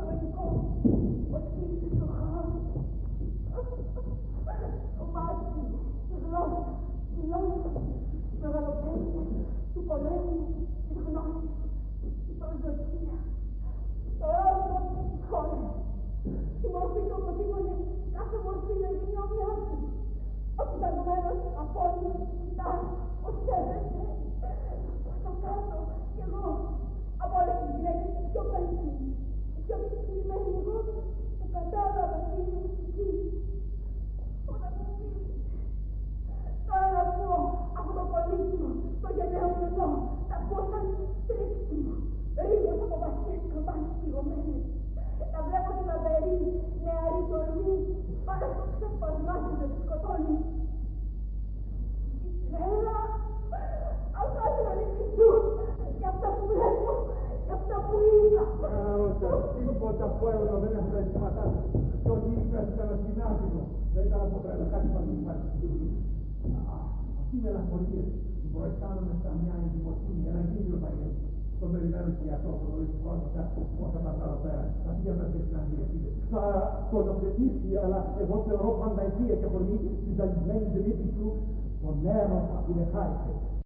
αφεντικό, ότι κλείσε το χάος. Το μάτι, η γλώσσα, η μεγαλοπρέπεια του πολέμου, της γνώσης, η προσδοκία, το όργο της χώρας, η μορφή του αποτύπωνε κάθε μορφή να γίνει όμοιά του. Ο κοιταγμένος από όλους κοιτάς, ο σέβεται. Στο κάτω κι εγώ, από όλες τις γυναίκες πιο πέστη, πιο δυσκολημένη εγώ, που κατάλαβα τι είναι μουσική. Όταν μου μίλησε, τώρα να πω από το πολύτιμο, το γενναίο πλωτό, τα πω σαν τρίκτιμο, ρίγος από βασικές καμπάνες πληγωμένες. Τα βλέπω την λαμπερή, νεαρή τορμή, πάνω στο ξεσπασμά της με τη σκοτώνει. Η τρέλα, αυτά είναι ανοιχτούς, για αυτά που βλέπω, για αυτά που είδα. Ούτε τίποτα από έρωτα δεν έχουν τα αισθήματά σας. Και ό,τι είπες ήταν ασυνάδειλο. Δεν ήταν από τρέλα, κάτι παντού. Αυτή η μελαγχολία που αισθάνομαι σαν μια εγκυμοσύνη, ένα γύριο παγιό. Το περιμένω και για αυτό, το δοριστικόνικα, όσα τα βγάλω πέρα. Αυτή για μέσα στην Αγγλία. Θα το νομοθετήσει, αλλά εγώ θεωρώ πάντα αιτία και πολύ τη ζαλισμένη λύπη του τον έρωτα που είναι χάρισε.